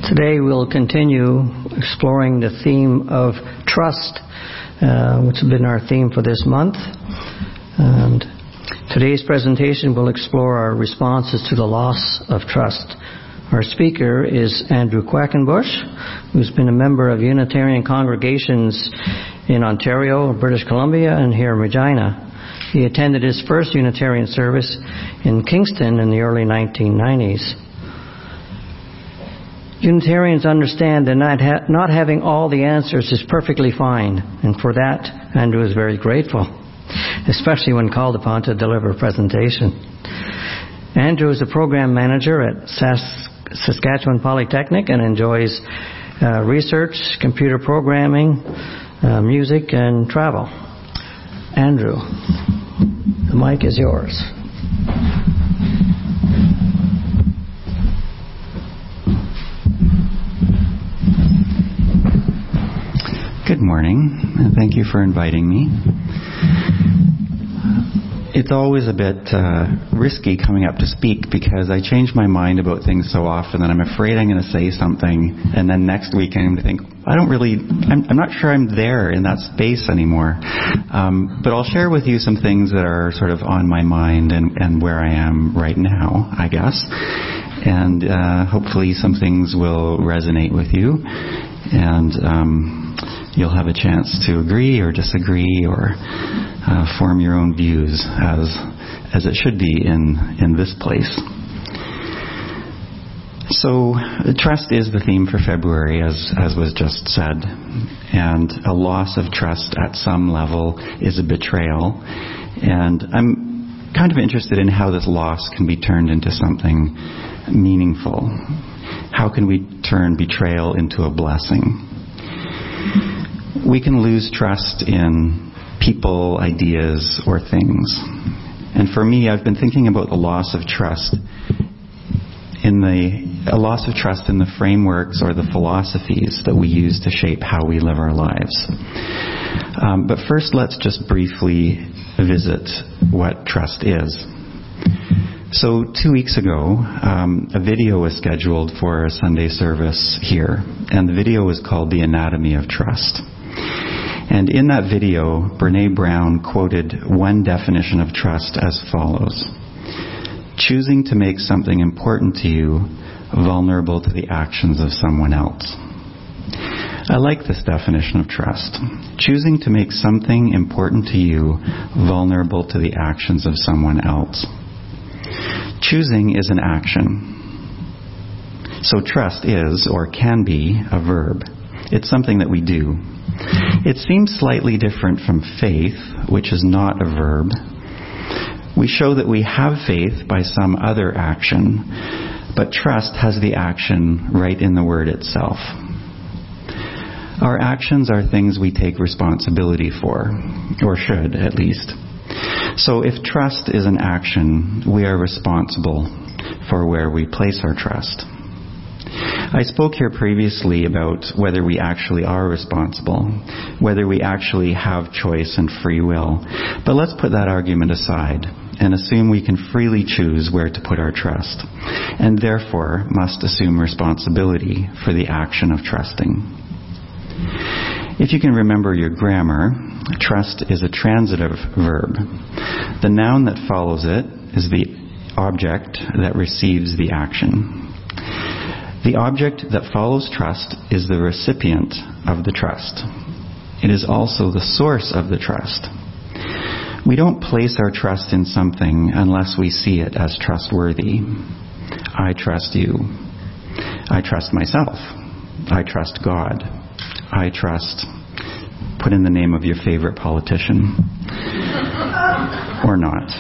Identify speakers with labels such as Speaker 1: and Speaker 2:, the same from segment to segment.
Speaker 1: Today we'll continue exploring the theme of trust, which has been our theme for this month. And today's presentation will explore our responses to the loss of trust. Our speaker is Andrew Quackenbush, who's been a member of Unitarian congregations in Ontario, British Columbia, and here in Regina. He attended his first Unitarian service in Kingston in the early 1990s. Unitarians understand that not having all the answers is perfectly fine, and for that, Andrew is very grateful, especially when called upon to deliver a presentation. Andrew is a program manager at Saskatchewan Polytechnic and enjoys research, computer programming, music, and travel. Andrew, the mic is yours.
Speaker 2: Good morning, and thank you for inviting me. It's always a bit risky coming up to speak because I change my mind about things so often that I'm afraid I'm going to say something, and then next week I'm going to think, I'm not sure I'm there in that space anymore. But I'll share with you some things that are sort of on my mind and where I am right now, I guess. And hopefully some things will resonate with you. And you'll have a chance to agree or disagree or form your own views as it should be in this place. So trust is the theme for February, as was just said. And a loss of trust at some level is a betrayal. And I'm kind of interested in how this loss can be turned into something meaningful. How can we turn betrayal into a blessing? We can lose trust in people, ideas, or things. And for me, I've been thinking about the loss of trust in the frameworks or the philosophies that we use to shape how we live our lives. But first, let's just briefly visit what trust is. So 2 weeks ago, a video was scheduled for a Sunday service here, and the video was called The Anatomy of Trust. And in that video, Brene Brown quoted one definition of trust as follows: choosing to make something important to you vulnerable to the actions of someone else. I like this definition of trust. Choosing to make something important to you vulnerable to the actions of someone else. Choosing is an action. So trust is, or can be, a verb. It's something that we do. It seems slightly different from faith, which is not a verb. We show that we have faith by some other action, but trust has the action right in the word itself. Our actions are things we take responsibility for, or should at least. So if trust is an action, we are responsible for where we place our trust. I spoke here previously about whether we actually are responsible, whether we actually have choice and free will. But let's put that argument aside and assume we can freely choose where to put our trust, and therefore must assume responsibility for the action of trusting. If you can remember your grammar, trust is a transitive verb. The noun that follows it is the object that receives the action. The object that follows trust is the recipient of the trust. It is also the source of the trust. We don't place our trust in something unless we see it as trustworthy. I trust you. I trust myself. I trust God. I trust, put in the name of your favorite politician. Or not.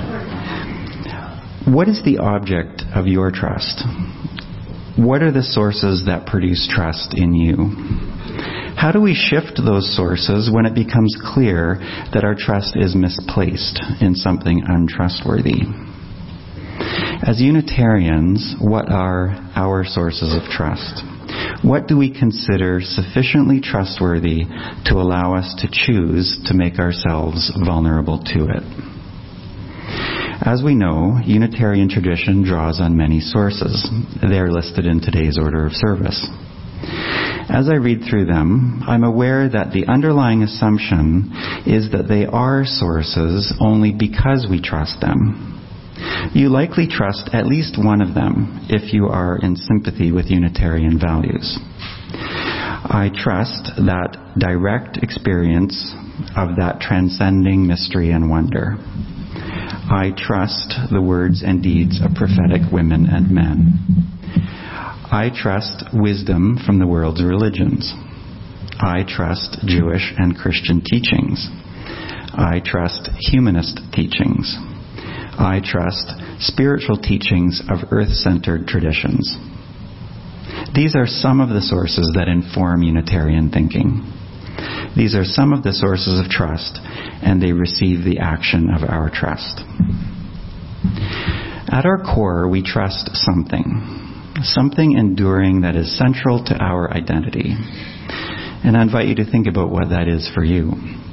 Speaker 2: What is the object of your trust? What are the sources that produce trust in you? How do we shift those sources when it becomes clear that our trust is misplaced in something untrustworthy? As Unitarians, what are our sources of trust? What do we consider sufficiently trustworthy to allow us to choose to make ourselves vulnerable to it? As we know, Unitarian tradition draws on many sources. They are listed in today's order of service. As I read through them, I'm aware that the underlying assumption is that they are sources only because we trust them. You likely trust at least one of them if you are in sympathy with Unitarian values. I trust that direct experience of that transcending mystery and wonder. I trust the words and deeds of prophetic women and men. I trust wisdom from the world's religions. I trust Jewish and Christian teachings. I trust humanist teachings. I trust spiritual teachings of earth-centered traditions. These are some of the sources that inform Unitarian thinking. These are some of the sources of trust, and they receive the action of our trust. At our core, we trust something enduring that is central to our identity. And I invite you to think about what that is for you.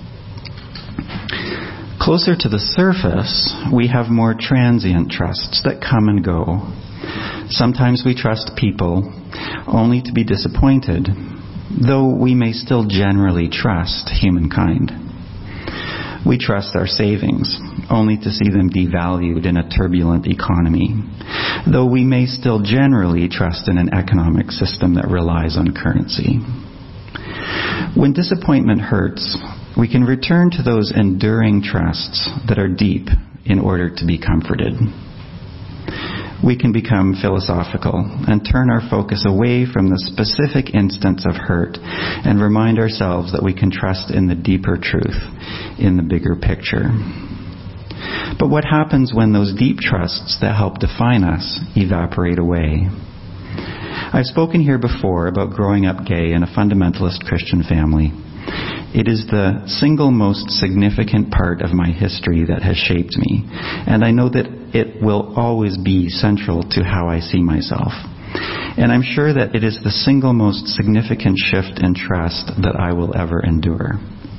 Speaker 2: Closer to the surface, we have more transient trusts that come and go. Sometimes we trust people only to be disappointed, though we may still generally trust humankind. We trust our savings, only to see them devalued in a turbulent economy, though we may still generally trust in an economic system that relies on currency. When disappointment hurts, we can return to those enduring trusts that are deep in order to be comforted. We can become philosophical and turn our focus away from the specific instance of hurt and remind ourselves that we can trust in the deeper truth, in the bigger picture. But what happens when those deep trusts that help define us evaporate away? I've spoken here before about growing up gay in a fundamentalist Christian family. It is the single most significant part of my history that has shaped me, and I know that it will always be central to how I see myself. And I'm sure that it is the single most significant shift in trust that I will ever endure.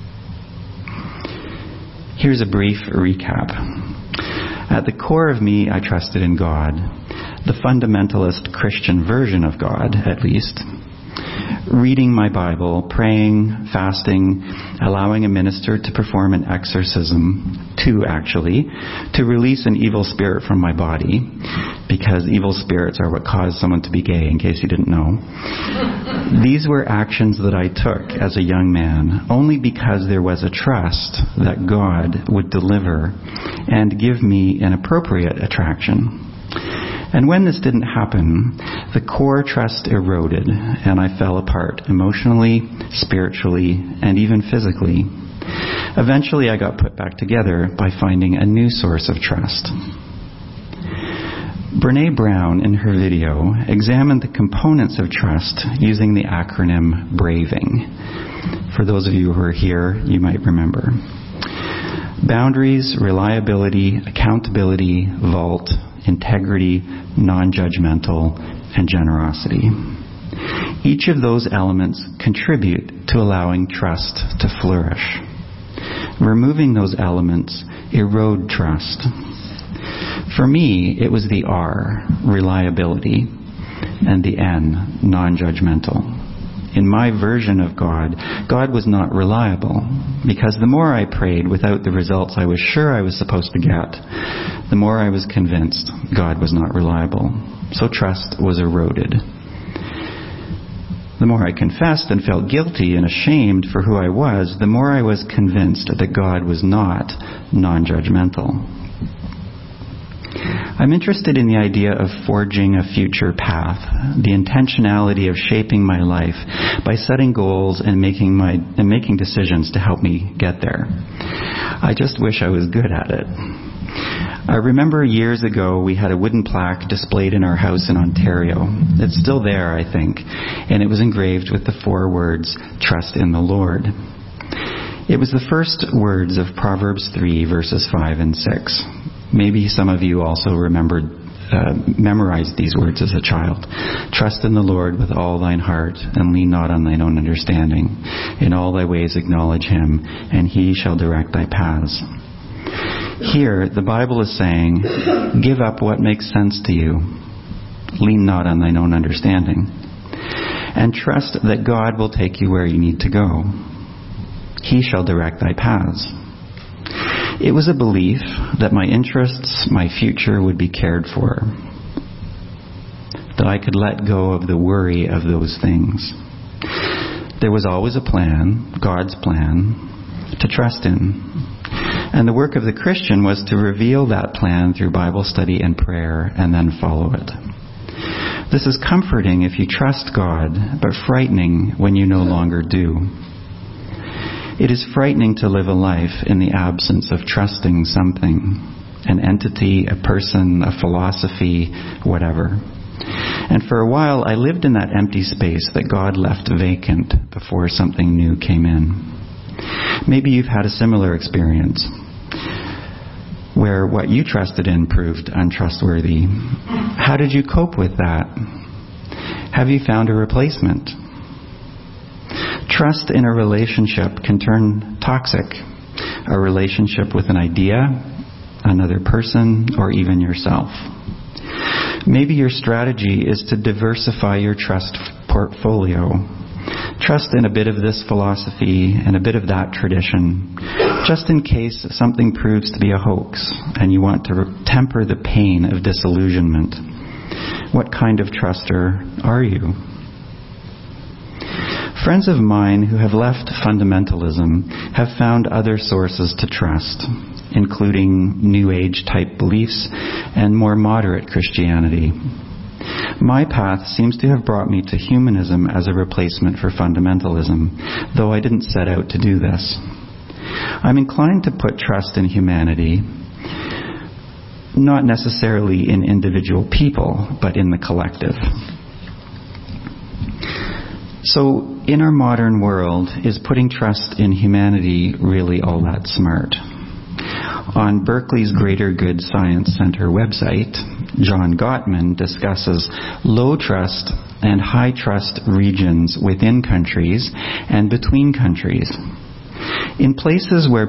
Speaker 2: Here's a brief recap. At the core of me, I trusted in God, the fundamentalist Christian version of God, at least. Reading my Bible, praying, fasting, allowing a minister to perform an exorcism, to release an evil spirit from my body, because evil spirits are what cause someone to be gay, in case you didn't know. These were actions that I took as a young man, only because there was a trust that God would deliver and give me an appropriate attraction. And when this didn't happen, the core trust eroded, and I fell apart emotionally, spiritually, and even physically. Eventually, I got put back together by finding a new source of trust. Brene Brown, in her video, examined the components of trust using the acronym BRAVING. For those of you who are here, you might remember. Boundaries, reliability, accountability, vault, integrity, non-judgmental, and generosity. Each of those elements contribute to allowing trust to flourish. Removing those elements erode trust. For me, it was the R, reliability, and the N, non-judgmental. In my version of God, God was not reliable, because the more I prayed without the results I was sure I was supposed to get, the more I was convinced God was not reliable. So trust was eroded. The more I confessed and felt guilty and ashamed for who I was, the more I was convinced that God was not non-judgmental. I'm interested in the idea of forging a future path, the intentionality of shaping my life by setting goals and making decisions to help me get there. I just wish I was good at it. I remember years ago we had a wooden plaque displayed in our house in Ontario. It's still there, I think, and it was engraved with the 4 words, "Trust in the Lord." It was the first words of Proverbs 3, verses 5 and 6. Maybe some of you also memorized these words as a child. Trust in the Lord with all thine heart, and lean not on thine own understanding. In all thy ways acknowledge him, and he shall direct thy paths. Here, the Bible is saying, give up what makes sense to you. Lean not on thine own understanding. And trust that God will take you where you need to go. He shall direct thy paths. It was a belief that my interests, my future would be cared for. That I could let go of the worry of those things. There was always a plan, God's plan, to trust in. And the work of the Christian was to reveal that plan through Bible study and prayer and then follow it. This is comforting if you trust God, but frightening when you no longer do. It is frightening to live a life in the absence of trusting something, an entity, a person, a philosophy, whatever. And for a while I lived in that empty space that God left vacant before something new came in. Maybe you've had a similar experience where what you trusted in proved untrustworthy. How did you cope with that? Have you found a replacement? Trust in a relationship can turn toxic. A relationship with an idea, another person, or even yourself. Maybe your strategy is to diversify your trust portfolio. Trust in a bit of this philosophy and a bit of that tradition, just in case something proves to be a hoax and you want to temper the pain of disillusionment. What kind of truster are you? Friends of mine who have left fundamentalism have found other sources to trust, including New Age type beliefs and more moderate Christianity. My path seems to have brought me to humanism as a replacement for fundamentalism, though I didn't set out to do this. I'm inclined to put trust in humanity, not necessarily in individual people, but in the collective. So, in our modern world, is putting trust in humanity really all that smart? On Berkeley's Greater Good Science Center website, John Gottman discusses low trust and high trust regions within countries and between countries. In places where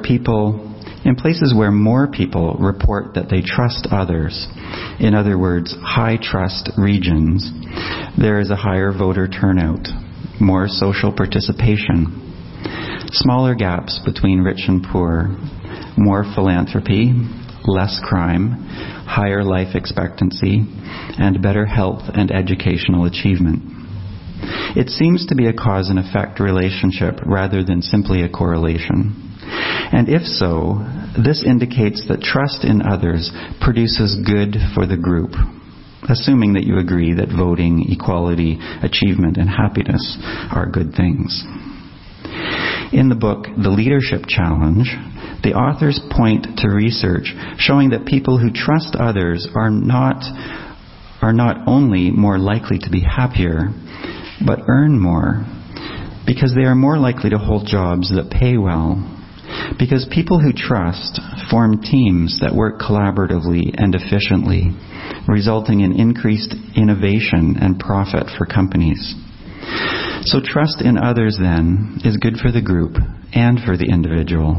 Speaker 2: more people report that they trust others, in other words, high trust regions, there is a higher voter turnout, more social participation, smaller gaps between rich and poor, more philanthropy, less crime, higher life expectancy, and better health and educational achievement. It seems to be a cause and effect relationship rather than simply a correlation. And if so, this indicates that trust in others produces good for the group, assuming that you agree that voting, equality, achievement, and happiness are good things. In the book, The Leadership Challenge, the authors point to research showing that people who trust others are not only more likely to be happier, but earn more, because they are more likely to hold jobs that pay well. Because people who trust form teams that work collaboratively and efficiently, resulting in increased innovation and profit for companies. So trust in others, then, is good for the group and for the individual.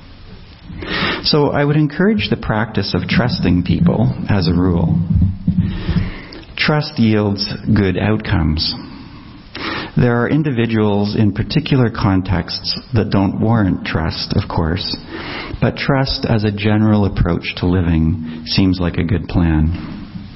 Speaker 2: So I would encourage the practice of trusting people as a rule. Trust yields good outcomes. There are individuals in particular contexts that don't warrant trust, of course, but trust as a general approach to living seems like a good plan.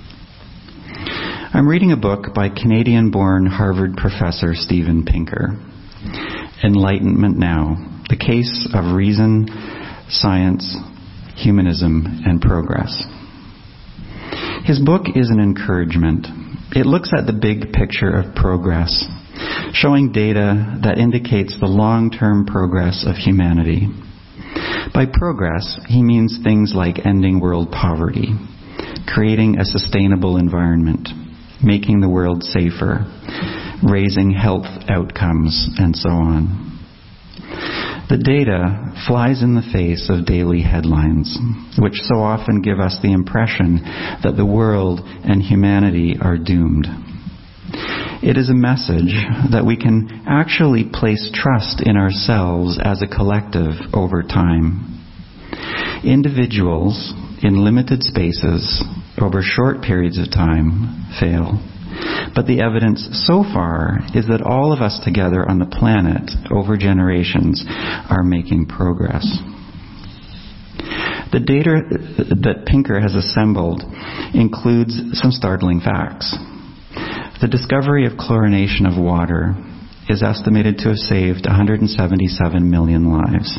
Speaker 2: I'm reading a book by Canadian-born Harvard professor Steven Pinker, Enlightenment Now, The Case of Reason, Science, Humanism, and Progress. His book is an encouragement. It looks at the big picture of progress, showing data that indicates the long-term progress of humanity. By progress, he means things like ending world poverty, creating a sustainable environment, making the world safer, raising health outcomes, and so on. The data flies in the face of daily headlines, which so often give us the impression that the world and humanity are doomed. It is a message that we can actually place trust in ourselves as a collective over time. Individuals in limited spaces over short periods of time fail. But the evidence so far is that all of us together on the planet over generations are making progress. The data that Pinker has assembled includes some startling facts. The discovery of chlorination of water is estimated to have saved 177 million lives.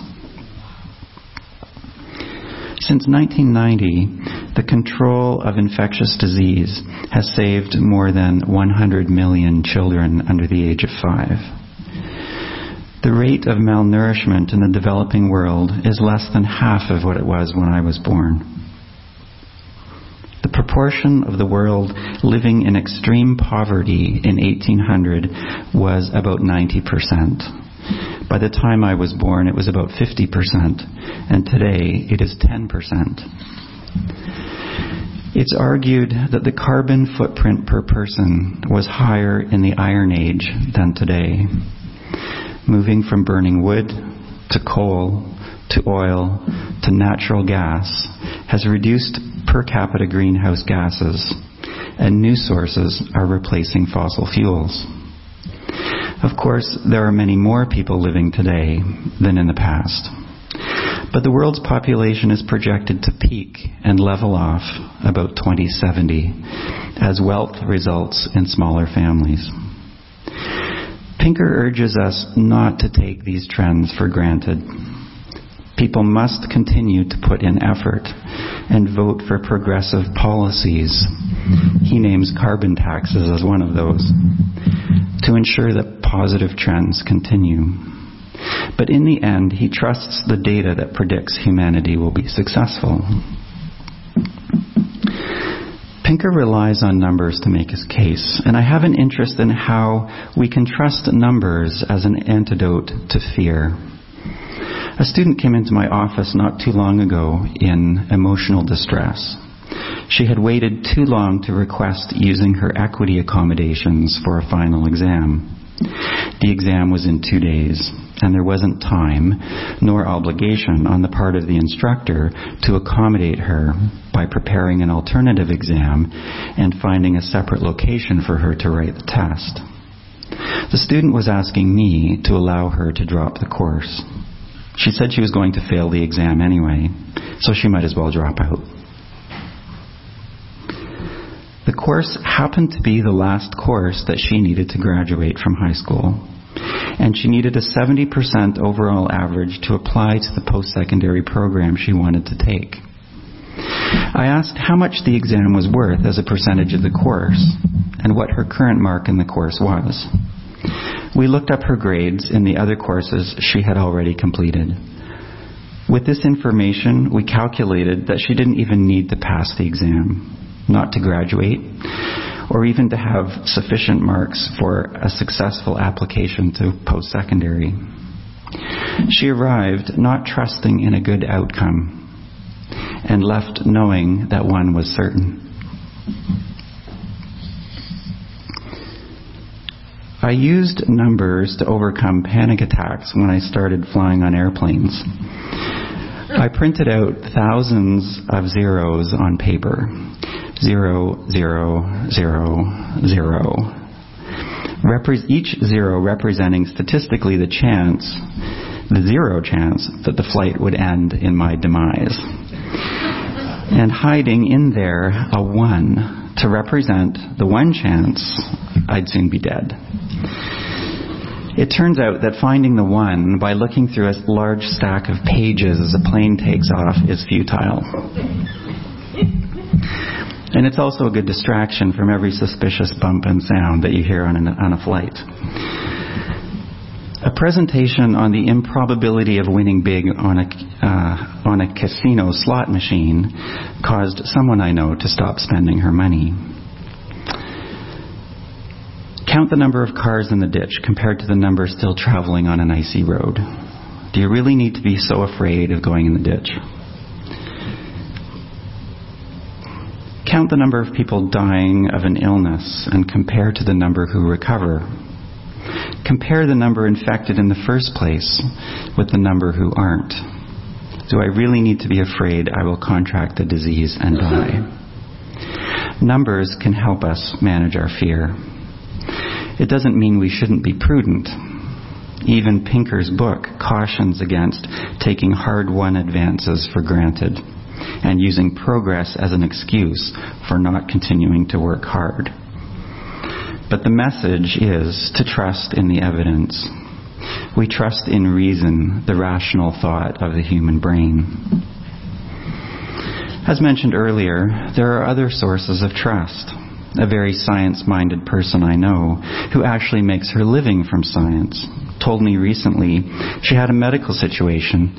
Speaker 2: Since 1990, the control of infectious disease has saved more than 100 million children under the age of 5. The rate of malnourishment in the developing world is less than half of what it was when I was born. The proportion of the world living in extreme poverty in 1800 was about 90%. By the time I was born, it was about 50%, and today it is 10%. It's argued that the carbon footprint per person was higher in the Iron Age than today. Moving from burning wood to coal to oil to natural gas has reduced per capita greenhouse gases, and new sources are replacing fossil fuels. Of course, there are many more people living today than in the past. But the world's population is projected to peak and level off about 2070 as wealth results in smaller families. Pinker urges us not to take these trends for granted. People must continue to put in effort and vote for progressive policies. He names carbon taxes as one of those, to ensure that positive trends continue. But in the end, he trusts the data that predicts humanity will be successful. Pinker relies on numbers to make his case, and I have an interest in how we can trust numbers as an antidote to fear. A student came into my office not too long ago in emotional distress. She had waited too long to request using her equity accommodations for a final exam. The exam was in 2 days, and there wasn't time nor obligation on the part of the instructor to accommodate her by preparing an alternative exam and finding a separate location for her to write the test. The student was asking me to allow her to drop the course. She said she was going to fail the exam anyway, so she might as well drop out. The course happened to be the last course that she needed to graduate from high school, and she needed a 70% overall average to apply to the post-secondary program she wanted to take. I asked how much the exam was worth as a percentage of the course, and what her current mark in the course was. We looked up her grades in the other courses she had already completed. With this information, we calculated that she didn't even need to pass the exam, not to graduate, or even to have sufficient marks for a successful application to post-secondary. She arrived not trusting in a good outcome, and left knowing that one was certain. I used numbers to overcome panic attacks when I started flying on airplanes. I printed out thousands of zeros on paper. 0, 0, 0, 0. Each zero representing statistically the zero chance that the flight would end in my demise. And hiding in there a 1 to represent the one chance I'd soon be dead. It turns out that finding the 1 by looking through a large stack of pages as a plane takes off is futile. And it's also a good distraction from every suspicious bump and sound that you hear on a flight. A presentation on the improbability of winning big on a casino slot machine caused someone I know to stop spending her money. Count the number of cars in the ditch compared to the number still traveling on an icy road. Do you really need to be so afraid of going in the ditch? Count the number of people dying of an illness and compare to the number who recover. Compare the number infected in the first place with the number who aren't. Do I really need to be afraid I will contract the disease and die? Numbers can help us manage our fear. It doesn't mean we shouldn't be prudent. Even Pinker's book cautions against taking hard-won advances for granted and using progress as an excuse for not continuing to work hard. But the message is to trust in the evidence. We trust in reason, the rational thought of the human brain. As mentioned earlier, there are other sources of trust. A very science-minded person I know, who actually makes her living from science, told me recently she had a medical situation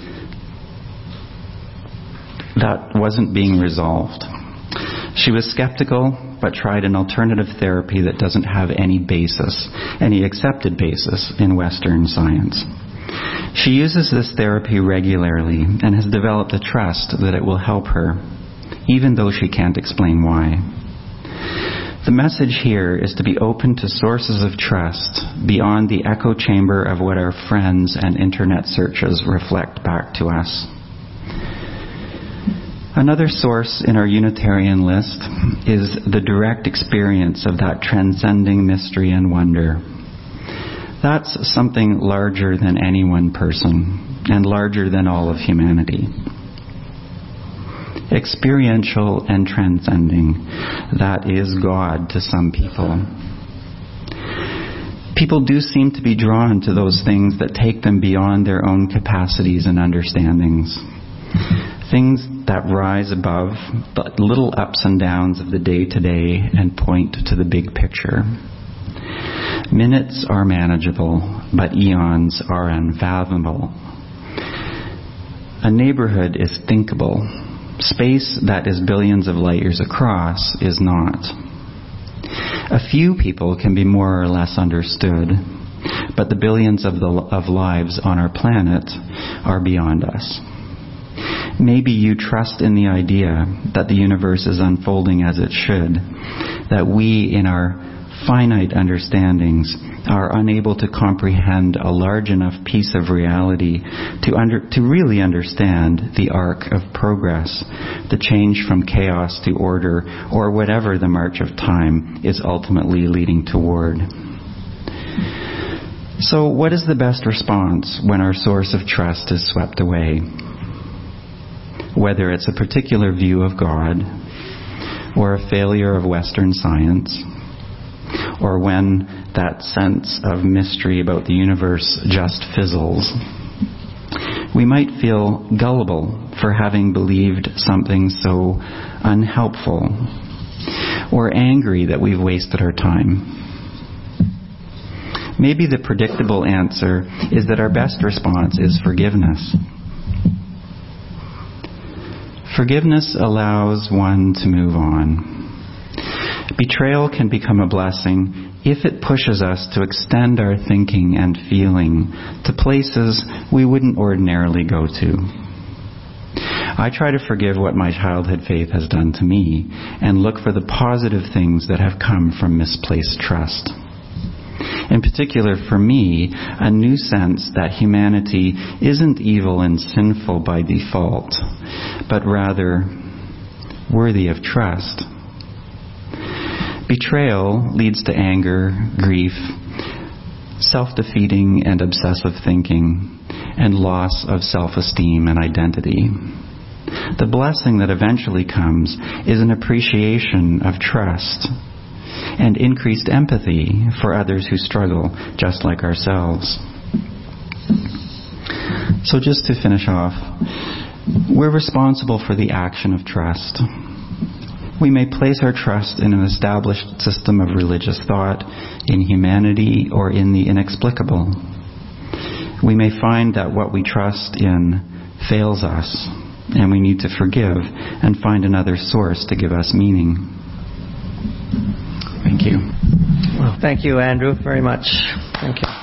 Speaker 2: that wasn't being resolved. She was skeptical, but tried an alternative therapy that doesn't have any basis, any accepted basis in Western science. She uses this therapy regularly and has developed a trust that it will help her, even though she can't explain why. The message here is to be open to sources of trust beyond the echo chamber of what our friends and internet searches reflect back to us. Another source in our Unitarian list is the direct experience of that transcending mystery and wonder. That's something larger than any one person and larger than all of humanity. Experiential and transcending, that is God to some people. People do seem to be drawn to those things that take them beyond their own capacities and understandings. Things that rise above the little ups and downs of the day-to-day and point to the big picture. Minutes are manageable, but eons are unfathomable. A neighborhood is thinkable. Space that is billions of light years across is not. A few people can be more or less understood, but the billions of lives on our planet are beyond us. Maybe you trust in the idea that the universe is unfolding as it should, that we, in our finite understandings, are unable to comprehend a large enough piece of reality to really understand the arc of progress, the change from chaos to order, or whatever the march of time is ultimately leading toward. So what is the best response when our source of trust is swept away? Whether it's a particular view of God, or a failure of Western science, or when that sense of mystery about the universe just fizzles, we might feel gullible for having believed something so unhelpful, or angry that we've wasted our time. Maybe the predictable answer is that our best response is forgiveness. Forgiveness allows one to move on. Betrayal can become a blessing if it pushes us to extend our thinking and feeling to places we wouldn't ordinarily go to. I try to forgive what my childhood faith has done to me and look for the positive things that have come from misplaced trust. In particular, for me, a new sense that humanity isn't evil and sinful by default, but rather worthy of trust. Betrayal leads to anger, grief, self-defeating and obsessive thinking, and loss of self-esteem and identity. The blessing that eventually comes is an appreciation of trust and increased empathy for others who struggle just like ourselves. So just to finish off, we're responsible for the action of trust. We may place our trust in an established system of religious thought, in humanity, or in the inexplicable. We may find that what we trust in fails us, and we need to forgive and find another source to give us meaning. Thank you.
Speaker 1: Well, thank you, Andrew, very much. Thank you.